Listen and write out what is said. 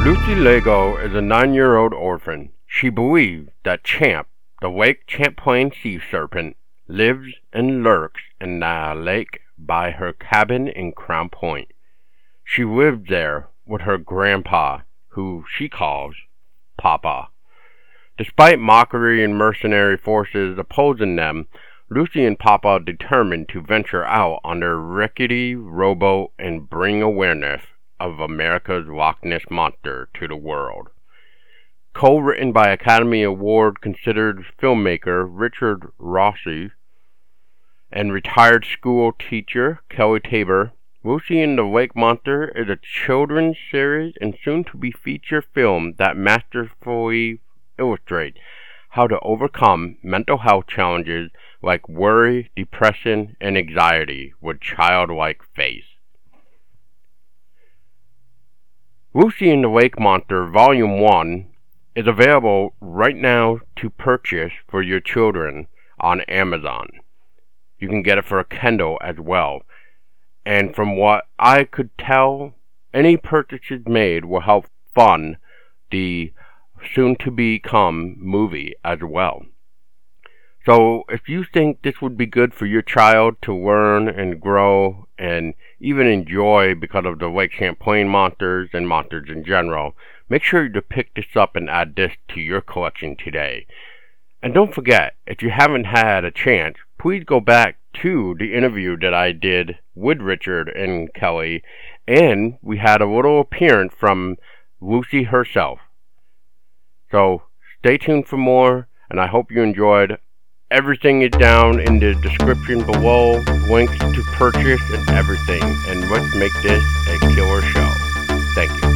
Lucy Lego is a 9-year-old orphan. She believes that Champ, the Lake Champlain sea serpent, lives and lurks in the lake by her cabin in Crown Point. She lives there with her grandpa, who she calls Papa. Despite mockery and mercenary forces opposing them, Lucy and Papa are determined to venture out on their rickety rowboat and bring awareness of America's Loch Ness Monster to the world. Co-written by Academy Award-considered filmmaker Richard Rossi and retired school teacher Kelly Tabor, Lucy and the Lake Monster is a children's series and soon-to-be feature film that masterfully illustrates how to overcome mental health challenges like worry, depression, and anxiety with childlike faith. Lucy and the Lake Monster Volume 1 is available right now to purchase for your children on Amazon. You can get it for a Kindle as well. And from what I could tell, any purchases made will help fund the soon-to-become movie as well. So if you think this would be good for your child to learn and grow and even enjoy because of the Lake Champlain monsters and monsters in general, make sure to pick this up and add this to your collection today. And don't forget, if you haven't had a chance, please go back to the interview that I did with Richard and Kelly, and we had a little appearance from Lucy herself. So stay tuned for more, and I hope you enjoyed. Everything is down in the description below, links to purchase and everything, and let's make this a killer show. Thank you.